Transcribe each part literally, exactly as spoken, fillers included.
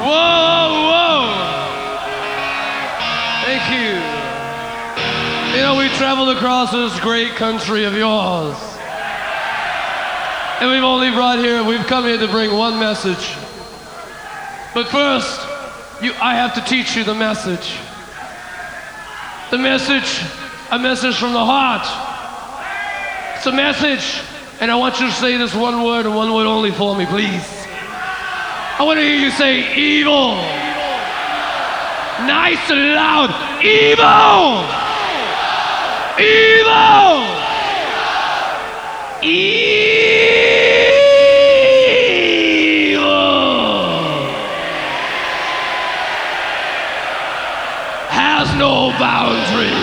Whoa, whoa. Thank you. You know, we traveled across this great country of yours. And we've only brought here, we've come here to bring one message. But first, you, I have to teach you the message. The message, a message from the heart. It's a message, and I want you to say this one word and one word only for me, please. I want to hear you say evil. Nice and loud. Evil! Evil! Evil! Has no boundary.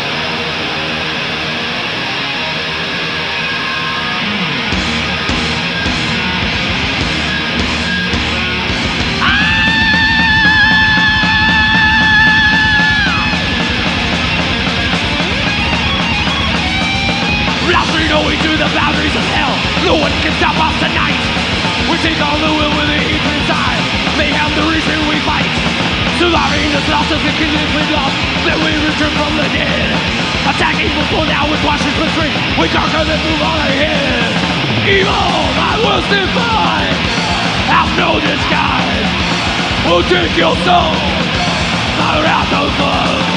Going through the boundaries of hell, no one can stop us tonight. We take on the will with the hatred inside. Mayhem the reason we fight. Surviving this loss is the continuous loss that we return from the dead. Attack evil full now with watches for three. We conquer this move on ahead. Evil, my worst divine, have no disguise. We'll take your soul, my wrath of love.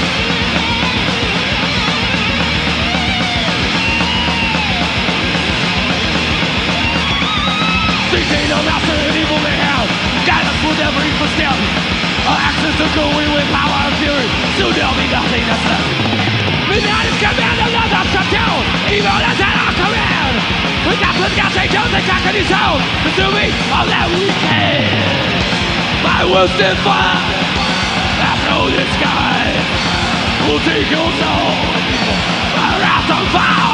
Dictate a master and evil mayhem. Guide us with every footstep. Our actions are going with power and fury. Soon there'll be nothing that's left. Midnight is command, another shut down. Evil is at our command. We got to get a down the cock in his house. Consuming all that we can. My worst in fire. Have no disguise. We'll take your soul. My wrath on fire.